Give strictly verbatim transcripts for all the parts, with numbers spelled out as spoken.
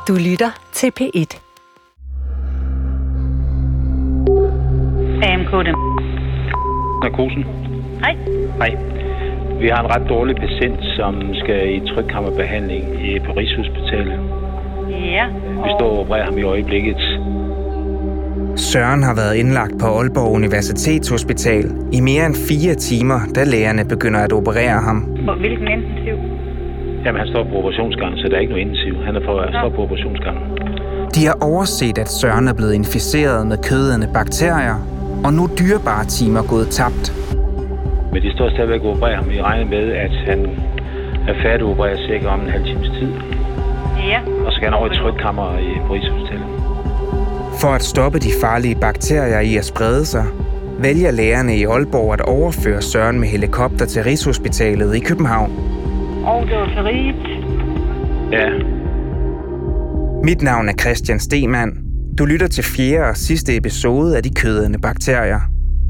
Du lytter til P et. A M K, den. Narkosen. Hej. Hej. Vi har en ret dårlig patient, som skal i trykkammerbehandling på Rigshospitalet. Ja. Vi står og opererer ham i øjeblikket. Søren har været indlagt på Aalborg Universitetshospital i mere end fire timer, da lægerne begynder at operere ham. Hvilken intensiv? Jamen, han står på operationsgangen, så der er ikke noget intensiv. Han er på, står på operationsgangen. De har overset, at Søren er blevet inficeret med kødende bakterier, og nu dyrebare timer gået tabt. Men de står stadigvæk og opererer ham. Vi regner med, at han er færdigopereret cirka om en halv times tid. Ja. Og så kan han over i trykkammer på Rigshospitalet. For at stoppe de farlige bakterier i at sprede sig, vælger lægerne i Aalborg at overføre Søren med helikopter til Rigshospitalet i København. Og det var til riget. Ja. Mit navn er Christian Stemann. Du lytter til fjerde og sidste episode af De kødende bakterier.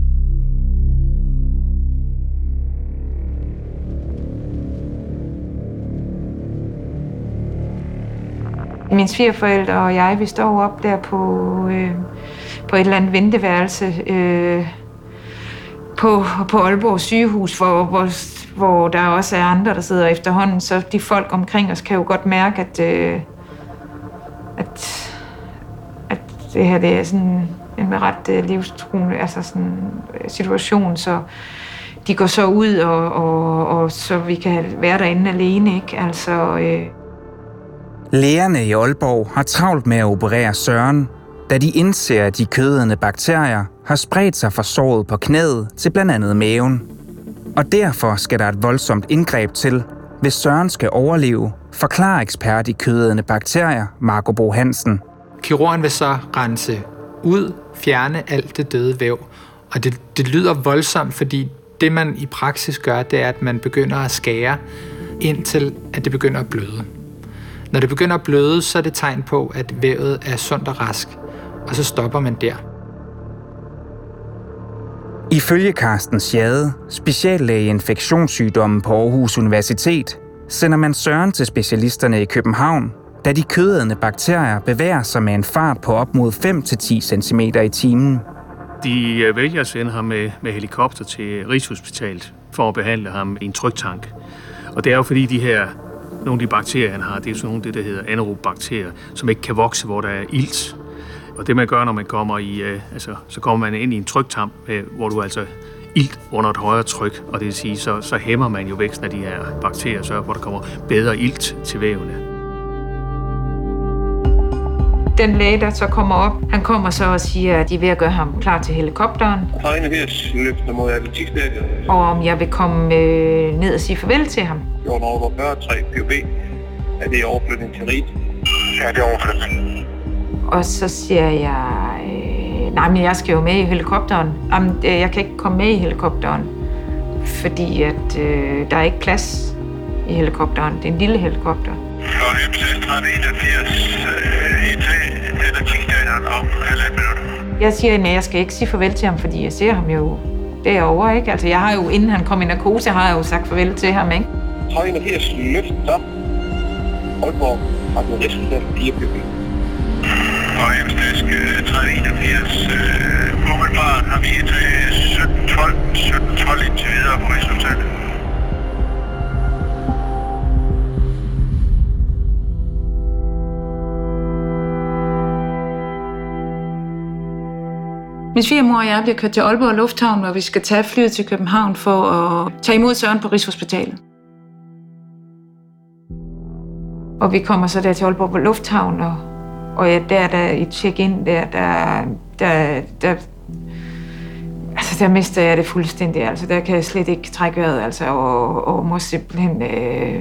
Mine svigerforældre og jeg, vi står op der på, øh, på et eller andet venteværelse øh, på, på Aalborg sygehus, hvor, hvor, hvor der også er andre, der sidder efterhånden. Så de folk omkring os kan jo godt mærke, at, øh, at, at det her det er sådan en ret øh, livstruende altså sådan, situation. Så de går så ud, og, og, og så vi kan være derinde alene, ikke? Altså... Øh, Lægerne i Aalborg har travlt med at operere Søren, da de indser, at de kødende bakterier har spredt sig fra såret på knæet til blandt andet maven. Og derfor skal der et voldsomt indgreb til, hvis Søren skal overleve, forklarer ekspert i kødende bakterier Marco Bo Hansen. Kirurgen vil så rense ud, fjerne alt det døde væv. Og det, det lyder voldsomt, fordi det man i praksis gør, det er, at man begynder at skære indtil, at det begynder at bløde. Når det begynder at bløde, så er det tegn på, at vævet er sundt og rask, og så stopper man der. Ifølge Carsten Schade, speciallæge i infektionssygdomme på Aarhus Universitet, sender man Søren til specialisterne i København, da de kødende bakterier bevæger sig med en fart på op mod fem til ti centimeter i timen. De vælger at sende ham med, med helikopter til Rigshospitalet for at behandle ham i en tryktank. Og det er jo fordi de her nogle af de bakterier, han har, det er sådan nogle, det der hedder anaerobe bakterier, som ikke kan vokse, hvor der er ilt. Og det man gør, når man kommer i, øh, altså, så kommer man ind i en tryktamp, øh, hvor du altså ilt under et højere tryk, og det vil sige, så, så hæmmer man jo væksten af de her bakterier, så hvor der kommer bedre ilt til vævene. Den læge, der så kommer op, han kommer så og siger, at de er ved at gøre ham klar til helikopteren. Og om jeg vil komme øh, ned og sige farvel til ham. Over fyrre, tre P O B. Er det overflytning til Riget? Ja, det er overflytning. Og så siger jeg, øh, nej, men jeg skal jo med i helikopteren. Jamen, øh, jeg kan ikke komme med i helikopteren, fordi at øh, der er ikke plads i helikopteren. Det er en lille helikopter. Og M C tretten enogfirs i eller tidsdagen om halvandet minut. Jeg siger, at jeg skal ikke sige farvel til ham, fordi jeg ser ham jo derovre, ikke? Altså, jeg har jo, inden han kom i narkose, har jeg jo sagt farvel til ham, ikke? tre enogfirs løft op. Aalborg har den Rigshospitalet fire P O B. Og M C tretten enogfirs umiddelbart har vi et sytten tolv, sytten tolv indtil videre på Rigshospitalet. Min svigermor og jeg bliver kørt til Aalborg Lufthavn, hvor vi skal tage flyet til København for at tage imod Søren på Rigshospitalet. Og vi kommer så der til Aalborg Lufthavn, og, og ja, der, der i check-in, der, der, der, der, altså der mister jeg det fuldstændig. Altså, der kan jeg slet ikke trække vejret, altså, og, og må simpelthen... Øh,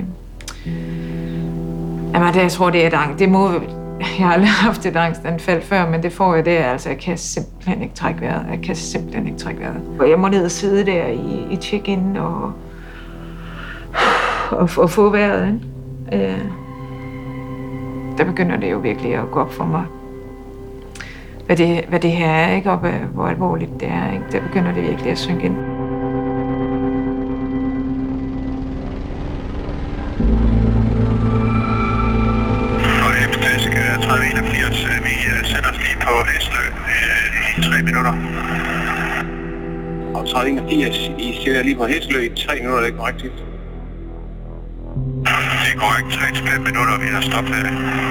jamen, det, jeg tror, det er et angst. Det må... Jeg har aldrig haft et angstanfald før, men det får jeg der. Altså, jeg kan simpelthen ikke trække vejret. Jeg kan simpelthen ikke trække vejret. Og jeg må ned og sidde der i, i check-in og, og, og få vejret, ikke? Øh, der begynder det jo virkelig at gå op for mig, hvad det, hvad det her er, ikke? Og hvor alvorligt det er, ikke? Der begynder det virkelig at synke ind. Og M C enogfirs. Vi sender os lige på Hæslø i tre minutter. Og tredive enogfirs, I siger lige på Hæslø i tre minutter, det er korrekt. Det er korrekt, tre til fem minutter, vi har stoppet det.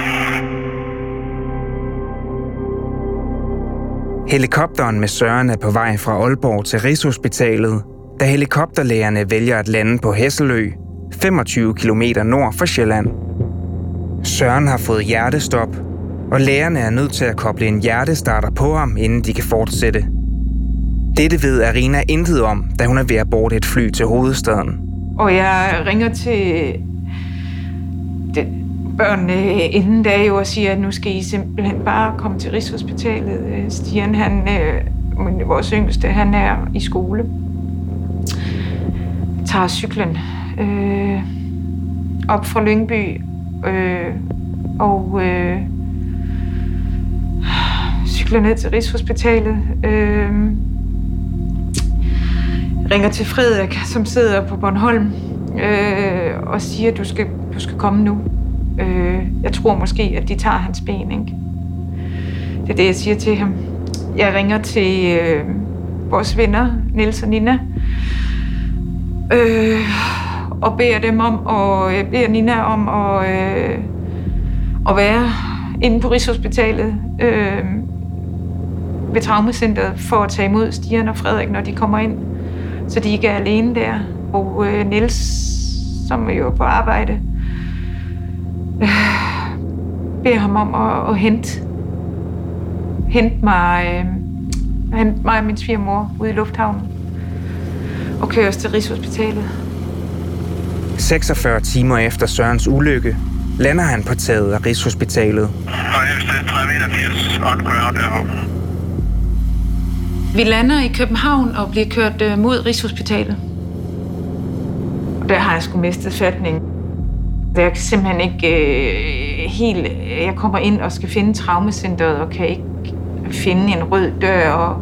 Helikopteren med Søren er på vej fra Aalborg til Rigshospitalet, da helikopterlægerne vælger at lande på Hesselø, femogtyve kilometer nord for Sjælland. Søren har fået hjertestop, og lægerne er nødt til at koble en hjertestarter på ham, inden de kan fortsætte. Dette ved Arina intet om, da hun er ved at boarde et fly til hovedstaden. Og jeg ringer til det, børnene inden da jo og siger, at nu skal I simpelthen bare komme til Rigshospitalet. Stian, han, vores yngste, han er i skole. Tager cyklen øh, op fra Lyngby øh, og øh, cykler ned til Rigshospitalet. Øh, ringer til Frederik, som sidder på Bornholm, øh, og siger, at du skal, du skal komme nu. Øh, jeg tror måske, at de tager hans ben, ikke? Det er det, jeg siger til ham. Jeg ringer til øh, vores venner, Niels og Nina, øh, og beder dem om, og jeg beder Nina om at, øh, at være inde på Rigshospitalet øh, ved Traumacenteret for at tage imod Stian og Frederik, når de kommer ind, så de ikke er alene der. Og øh, Niels, som er jo på arbejde, øh, beder ham om at, at hente, hente mig, øh, hente mig og min svigermor ude i lufthavnen og køre os til Rigshospitalet. seksogfyrre timer efter Sørens ulykke lander han på taget af Rigshospitalet. Og efter tredive enogfirs on ground derovre. Vi lander i København og bliver kørt øh, mod Rigshospitalet. Og der har jeg sgu mistet fatning. Jeg kan simpelthen ikke øh, helt... Jeg kommer ind og skal finde Traumacenteret og kan ikke finde en rød dør. Og...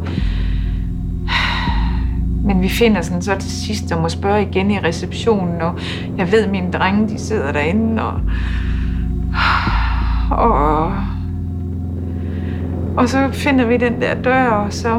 Men vi finder sådan så til sidst og må spørge igen i receptionen. Og jeg ved, at mine drenge de sidder derinde. Og, og, og så finder vi den der dør, og så...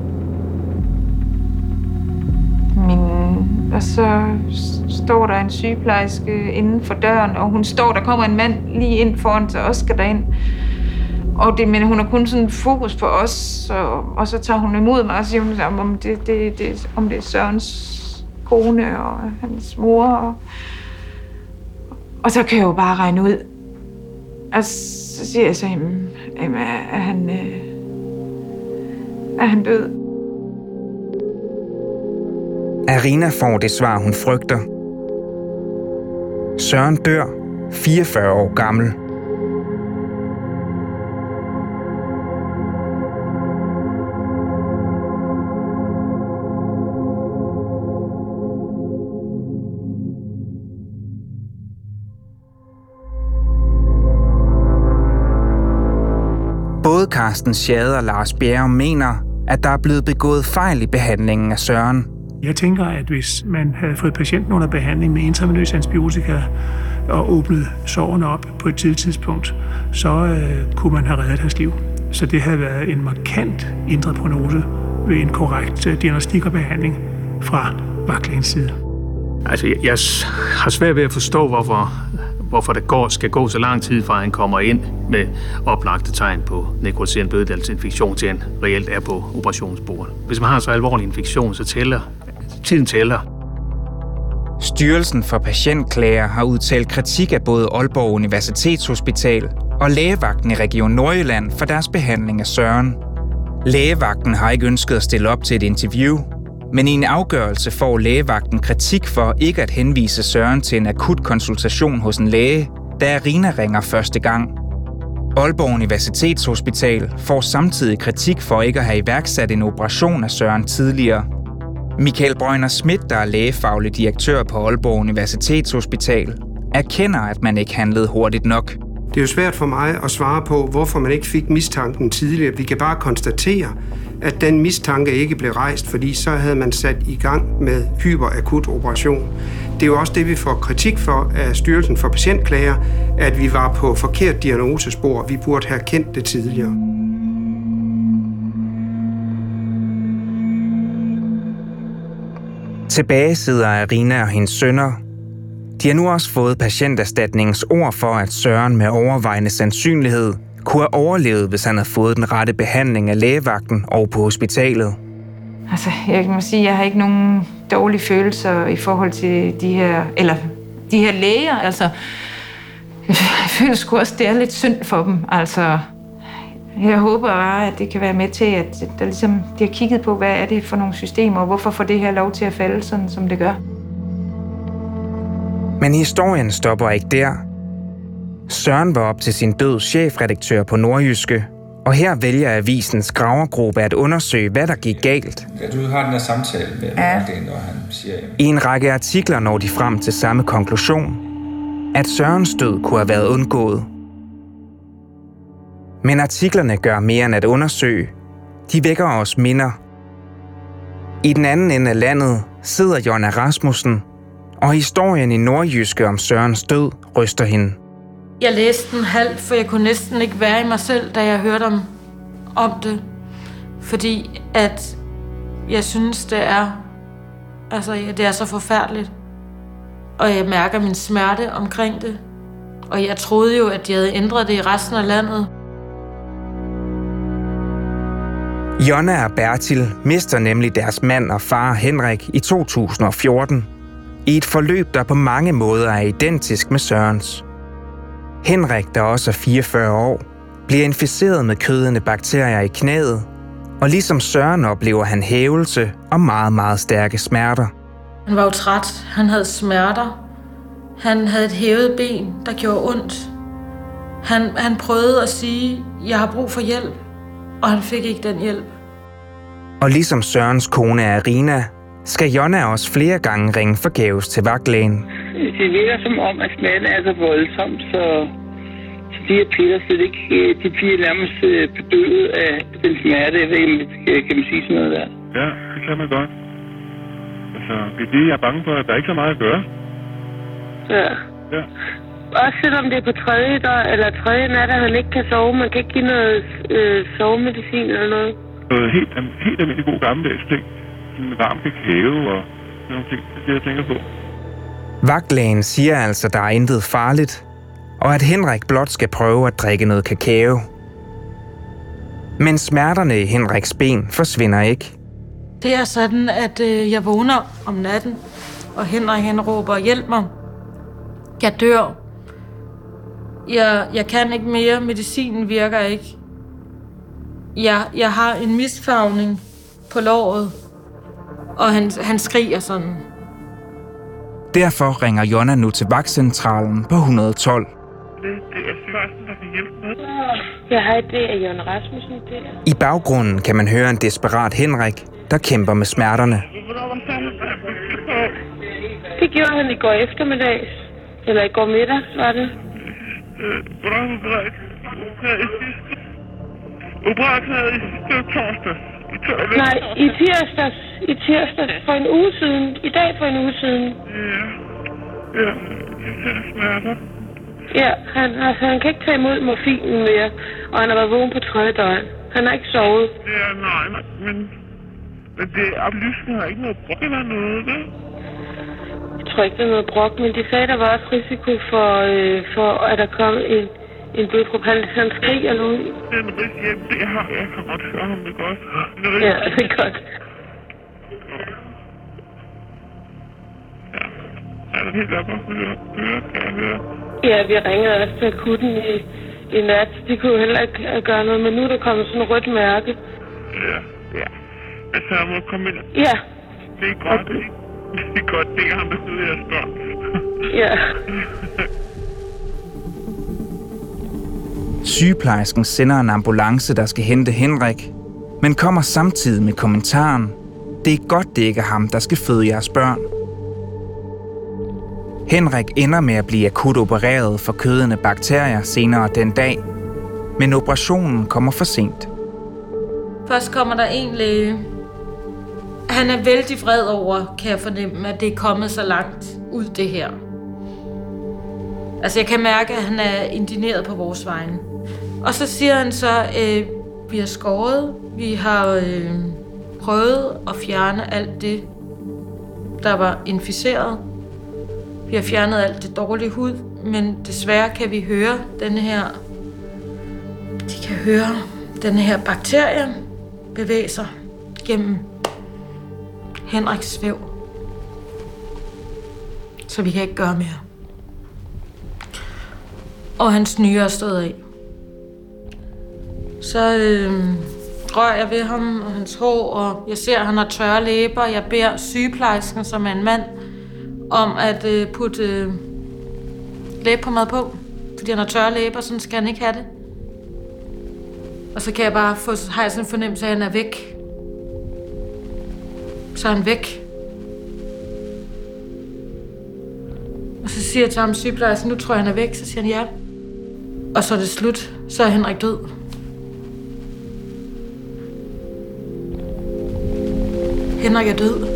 Min, og så står der en sygeplejerske inden for døren, og hun står, der kommer en mand lige ind foran, så også skal derind. Og det, men hun har kun sådan fokus på os, og, og så tager hun imod mig og siger hun, om det, det, det, om det er Sørens kone og hans mor. Og, og så kan jeg jo bare regne ud. Og så siger jeg så, jamen, er han, er han død? Arina får det svar, hun frygter. Søren dør, fireogfyrre år gammel. Både Carsten Schade og Lars Bjerre mener, at der er blevet begået fejl i behandlingen af Søren. Jeg tænker, at hvis man havde fået patienten under behandling med intravenøs antibiotika og åbnet sårene op på et tidligt tidspunkt, så øh, kunne man have reddet hans liv. Så det havde været en markant ændret prognose ved en korrekt øh, diagnostik og behandling fra vagtlægens side. Altså, jeg, jeg har svært ved at forstå, hvorfor, hvorfor det går, skal gå så lang tid, fra han kommer ind med oplagte tegn på nekrotiserende bløddalsinfektion, til han reelt er på operationsbordet. Hvis man har så alvorlig infektion, så tæller tiden tæller. Styrelsen for Patientklager har udtalt kritik af både Aalborg Universitetshospital og lægevagten i Region Nordjylland for deres behandling af Søren. Lægevagten har ikke ønsket at stille op til et interview, men i en afgørelse får lægevagten kritik for ikke at henvise Søren til en akut konsultation hos en læge, da Arina ringer første gang. Aalborg Universitetshospital får samtidig kritik for ikke at have iværksat en operation af Søren tidligere. Michael Brøgner Schmidt, der er lægefaglig direktør på Aalborg Universitetshospital, erkender, at man ikke handlede hurtigt nok. Det er jo svært for mig at svare på, hvorfor man ikke fik mistanken tidligere. Vi kan bare konstatere, at den mistanke ikke blev rejst, fordi så havde man sat i gang med hyperakut operation. Det er jo også det, vi får kritik for af Styrelsen for Patientklager, at vi var på forkert diagnosespor. Vi burde have kendt det tidligere. Tilbage sidder Arina og hendes sønner. De har nu også fået patienterstatningens ord for, at Søren med overvejende sandsynlighed kunne have overlevet, hvis han havde fået den rette behandling af lægevagten og på hospitalet. Altså, jeg må sige, jeg har ikke nogen dårlige følelser i forhold til de her, eller de her læger. Altså, jeg føler sgu også, det er lidt synd for dem. Altså, jeg håber bare, at det kan være med til, at der ligesom, de har kigget på, hvad er det for nogle systemer, og hvorfor får det her lov til at falde sådan, som det gør. Men historien stopper ikke der. Søren var op til sin død chefredaktør på Nordjyske, og her vælger avisens gravergruppe at undersøge, hvad der gik galt. Ja, du har den her samtale med ja. Magdalene, når han siger... I en række artikler når de frem til samme konklusion, at Sørens død kunne have været undgået. Men artiklerne gør mere end at undersøge. De vækker os minder. I den anden ende af landet sidder Jonna Rasmussen, og historien i Nordjyske om Sørens død ryster hende. Jeg læste den halvt, for jeg kunne næsten ikke være i mig selv, da jeg hørte om, om det. Fordi at jeg synes, det er, altså, det er så forfærdeligt. Og jeg mærker min smerte omkring det. Og jeg troede jo, at de havde ændret det i resten af landet. Jonna og Bertil mister nemlig deres mand og far Henrik i to tusind og fjorten. I et forløb, der på mange måder er identisk med Sørens. Henrik, der også er fireogfyrre år, bliver inficeret med kødende bakterier i knæet, og ligesom Søren oplever han hævelse og meget, meget stærke smerter. Han var jo træt. Han havde smerter. Han havde et hævet ben, der gjorde ondt. Han, han prøvede at sige, jeg har brug for hjælp, og han fik ikke den hjælp. Og ligesom Sørens kone Arina, skal Jonna også flere gange ringe forgæves til vagtlægen. Det virker som om, at smerten er så voldsom, så, så de her piller slet ikke, de bliver nærmest bedøvet af den smerte. Jeg ved ikke, kan man sige sådan noget der? Ja, det kan man godt. Altså, det er det, jeg er bange for, at der er ikke så meget at gøre. Ja. Ja. Også selvom det er på tredje, der, eller tredje nat, at han ikke kan sove. Man kan ikke give noget øh, sovemedicin eller noget. Noget helt, helt almindelig god gammeldags ting. En varm kakao og nogle ting, det jeg tænker på. Vagtlægen siger altså, der er intet farligt, og at Henrik blot skal prøve at drikke noget kakao. Men smerterne i Henriks ben forsvinder ikke. Det er sådan, at øh, jeg vågner om natten, og Henrik han råber, hjælp mig. Jeg dør. Jeg, jeg kan ikke mere. Medicinen virker ikke. Jeg, jeg har en misfarvning på låret, og han, han skriger sådan. Derfor ringer Jonna nu til vagtcentralen på et hundrede og tolv. Det er Sørensen, der kan hjælpe med. Jeg har det af Jonna Rasmussen der. I baggrunden kan man høre en desperat Henrik, der kæmper med smerterne. Det gjorde han i går eftermiddag. Eller i går middag, var det. Hvordan var det? Operationen i sidste torsdag. Nej, i tirsdags. I tirsdags for en uge siden. I dag for en uge siden. Ja. Ja, jeg smerter. Ja, han, altså, han kan ikke tage imod morfinen mere. Og han har været vågen på tredje døgn. Han har ikke sovet. Ja, nej, men... Men det oplysning har ikke noget brok eller noget, vel? Jeg tror ikke, det er noget brok, men de sagde, der var også risiko for, øh, for at der kom en, en blodprop. Han, han skriger nu. Den risiko, det har jeg. kan godt høre ham det godt. Ja, det er godt. Ja, er det helt op at høre, høre, kan jeg høre? Ja, vi ringede også til akutten i, i nat. De kunne jo heller ikke gøre noget, men nu er der kommet sådan et rødt mærke. Ja, ja. Altså, jeg må komme ind. Ja. Det er godt, det er Det er godt, det er ham, der sidder og spørger. Ja. Sygeplejersken sender en ambulance, der skal hente Henrik, men kommer samtidig med kommentaren: det er godt, det ikke er ham, der skal føde jeres børn. Henrik ender med at blive akut opereret for kødende bakterier senere den dag, men operationen kommer for sent. Først kommer der en læge. Han er vældig vred over, kan jeg fornemme, at det er kommet så langt ud det her. Altså jeg kan mærke, at han er indigneret på vores vegne. Og så siger han så, øh, vi har skåret, vi har øh, prøvet at fjerne alt det, der var inficeret. Vi har fjernet alt det dårlige hud, men desværre kan vi høre denne her, de kan høre denne her bakterie bevæge sig gennem Henriks væv. Så vi kan ikke gøre mere. Og hans nyre er stået af. Så øh, rører jeg ved ham og hans hår, og jeg ser, at han har tørre læber. Jeg beder sygeplejersken, som er en mand, om at øh, putte øh, læbepomade på, fordi han har tørre læber, sådan skal han ikke have det. Og så kan jeg bare få, har jeg sådan en fornemmelse af, at han er væk. Så er han væk. Og så siger jeg til ham sygeplejersken, nu tror jeg, han er væk. Så siger han ja. Og så er det slut. Så er Henrik død. Henrik er død.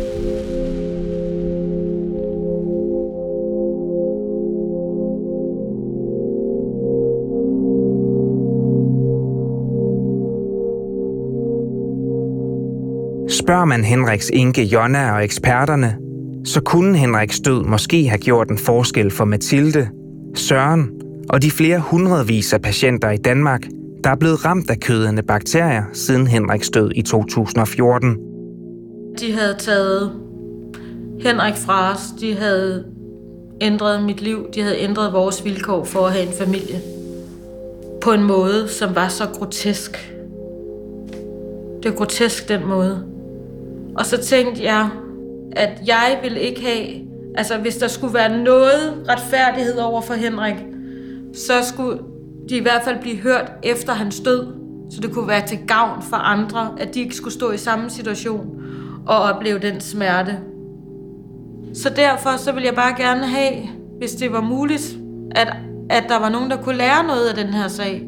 Spørger man Henriks enke Jonna og eksperterne, så kunne Henriks død måske have gjort en forskel for Mathilde, Søren og de flere hundredvis af patienter i Danmark, der er blevet ramt af kødende bakterier siden Henriks død i to tusind og fjorten. De havde taget Henrik fra os, de havde ændret mit liv, de havde ændret vores vilkår for at have en familie. På en måde, som var så grotesk. Det er grotesk, den måde. Og så tænkte jeg, at jeg ville ikke have, altså hvis der skulle være noget retfærdighed over for Henrik, så skulle de i hvert fald blive hørt efter hans død, så det kunne være til gavn for andre, at de ikke skulle stå i samme situation og opleve den smerte. Så derfor så ville jeg bare gerne have, hvis det var muligt, at, at der var nogen, der kunne lære noget af den her sag.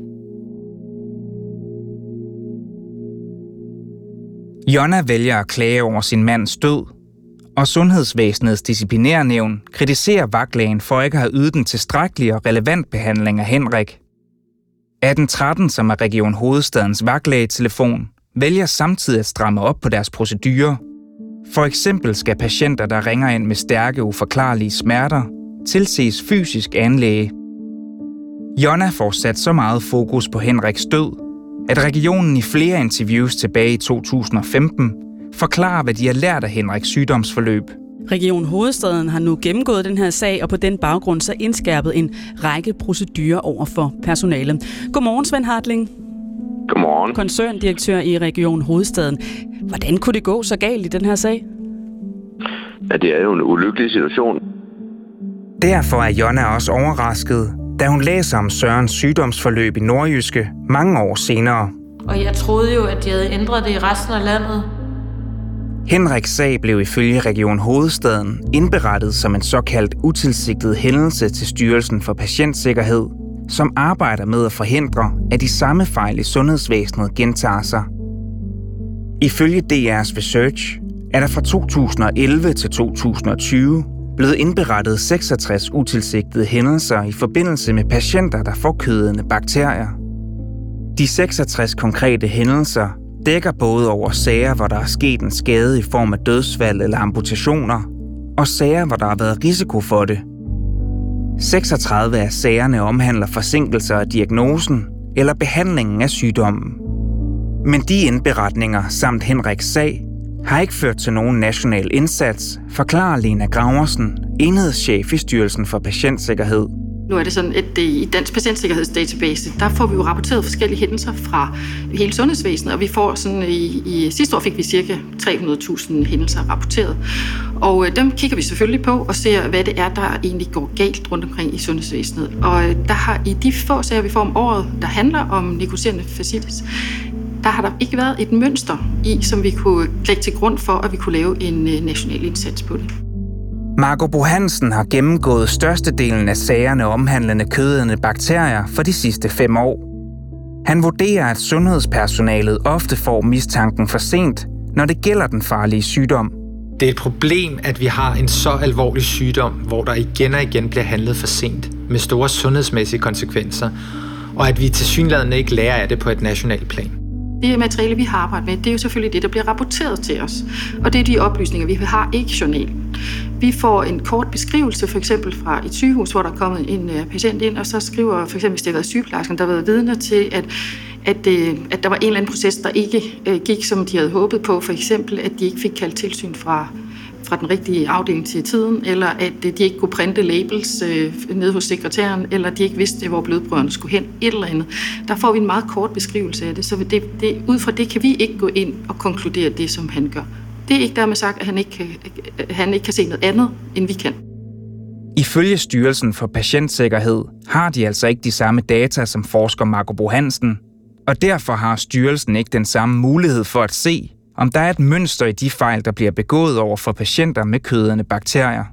Jonna vælger at klage over sin mands død, og Sundhedsvæsenets disciplinærnævn kritiserer vagtlægen for ikke at have ydet den tilstrækkelige og relevant behandling af Henrik. atten tretten, som er Region Hovedstadens vagtlægetelefon, vælger samtidig at stramme op på deres procedurer. For eksempel skal patienter, der ringer ind med stærke, uforklarlige smerter, tilses fysisk af en læge. Jonna får sat så meget fokus på Henriks død, at regionen i flere interviews tilbage i to tusind og femten forklarer, hvad de har lært af Henriks sygdomsforløb. Region Hovedstaden har nu gennemgået den her sag, og på den baggrund så indskærpet en række procedurer over for personale. Godmorgen, Svend Hartling. Godmorgen. Koncerndirektør i Region Hovedstaden. Hvordan kunne det gå så galt i den her sag? Ja, det er jo en ulykkelig situation. Derfor er Jonna også overrasket, da hun læser om Sørens sygdomsforløb i Nordjyske mange år senere. Og jeg troede jo, at de havde ændret det i resten af landet. Henriks sag blev ifølge Region Hovedstaden indberettet som en såkaldt utilsigtet hændelse til Styrelsen for Patientsikkerhed, som arbejder med at forhindre, at de samme fejl i sundhedsvæsenet gentager sig. Ifølge D R's research er der fra to tusind og elleve til to tusind og tyve blevet indberettet seksogtres utilsigtede hændelser i forbindelse med patienter, der får kødende bakterier. De seksogtres konkrete hændelser dækker både over sager, hvor der er sket en skade i form af dødsfald eller amputationer, og sager, hvor der har været risiko for det. seksogtredive af sagerne omhandler forsinkelser af diagnosen eller behandlingen af sygdommen. Men de indberetninger samt Henriks sag har ikke ført til nogen national indsats, forklarer Lena Graversen, enhedschef i Styrelsen for Patientsikkerhed. Nu er det sådan, at i Dansk Patientsikkerhedsdatabase, der får vi jo rapporteret forskellige hændelser fra hele sundhedsvæsenet, og vi får sådan i, i sidste år fik vi cirka tre hundrede tusind hændelser rapporteret. Og øh, dem kigger vi selvfølgelig på og ser, hvad det er, der egentlig går galt rundt omkring i sundhedsvæsenet. Og øh, der har i de få sager, vi får om året, der handler om neurologiserende fasciitis, der har der ikke været et mønster i, som vi kunne lægge til grund for, at vi kunne lave en øh, national indsats på det. Marco Bo Hansen har gennemgået størstedelen af sagerne omhandlende kødædende bakterier for de sidste fem år. Han vurderer, at sundhedspersonalet ofte får mistanken for sent, når det gælder den farlige sygdom. Det er et problem, at vi har en så alvorlig sygdom, hvor der igen og igen bliver handlet for sent, med store sundhedsmæssige konsekvenser, og at vi tilsyneladende ikke lærer af det på et nationalt plan. Det materiale, vi har arbejdet med, det er jo selvfølgelig det, der bliver rapporteret til os. Og det er de oplysninger, vi har ikke i journalen. Vi får en kort beskrivelse, for eksempel fra et sygehus, hvor der er kommet en patient ind, og så skriver, for eksempel hvis det har været sygeplejersken, der har været vidner til, at, at, at der var en eller anden proces, der ikke gik, som de havde håbet på. For eksempel, at de ikke fik kaldt tilsyn fra, fra den rigtige afdeling til tiden, eller at de ikke kunne printe labels øh, nede hos sekretæren, eller de ikke vidste, hvor blodprøverne skulle hen, et eller andet. Der får vi en meget kort beskrivelse af det, så det, det, ud fra det kan vi ikke gå ind og konkludere det, som han gør. Det er ikke dermed sagt, at han ikke kan, han ikke kan se noget andet, end vi kan. Ifølge Styrelsen for Patientsikkerhed har de altså ikke de samme data som forsker Marco Bo Hansen, og derfor har styrelsen ikke den samme mulighed for at se, om der er et mønster i de fejl, der bliver begået over for patienter med kødædende bakterier.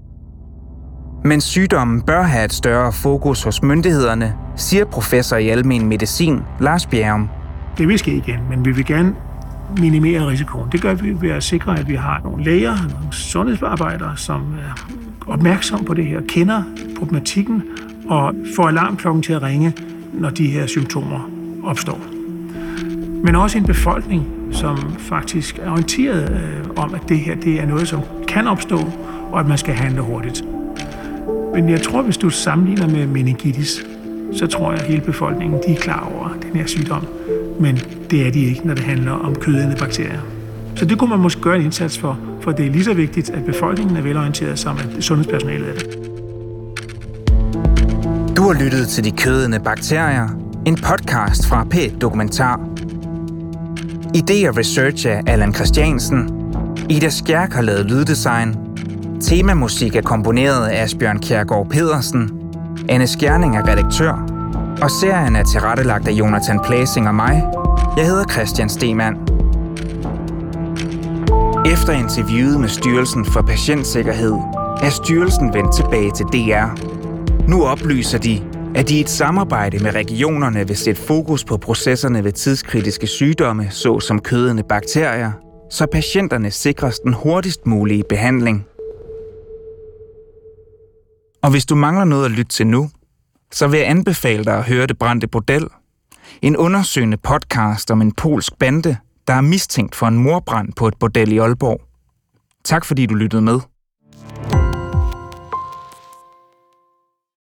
Men sygdommen bør have et større fokus hos myndighederne, siger professor i almen medicin Lars Bjerrum. Det vil ske igen, men vi vil gerne minimere risikoen. Det gør vi ved at sikre, at vi har nogle læger, nogle sundhedsarbejdere, som er opmærksomme på det her, kender problematikken og får alarmklokken til at ringe, når de her symptomer opstår. Men også en befolkning, som faktisk er orienteret øh, om, at det her det er noget, som kan opstå, og at man skal handle hurtigt. Men jeg tror, hvis du sammenligner med meningitis, så tror jeg, at hele befolkningen de er klar over den her sygdom. Men det er de ikke, når det handler om kødædende bakterier. Så det kunne man måske gøre en indsats for, for det er lige så vigtigt, at befolkningen er velorienteret, som at sundhedspersonalet er det. Du har lyttet til De kødædende bakterier, en podcast fra P et Dokumentar. Idé og research af Allan Christiansen. Ida Skjærk har lavet lyddesign. Temamusik er komponeret af Asbjørn Kjærgaard Pedersen. Anne Skjerning er redaktør. Og serien er tilrettelagt af Jonathan Plasing og mig. Jeg hedder Christian Stemann. Efter interviewet med Styrelsen for Patientsikkerhed er styrelsen vendt tilbage til D R. Nu oplyser de, at de i et samarbejde med regionerne vil sætte fokus på processerne ved tidskritiske sygdomme, såsom kødædende bakterier, så patienterne sikres den hurtigst mulige behandling. Og hvis du mangler noget at lytte til nu, så vil jeg anbefale dig at høre Det brændte bordel, en undersøgende podcast om en polsk bande, der er mistænkt for en mordbrand på et bordel i Aalborg. Tak fordi du lyttede med.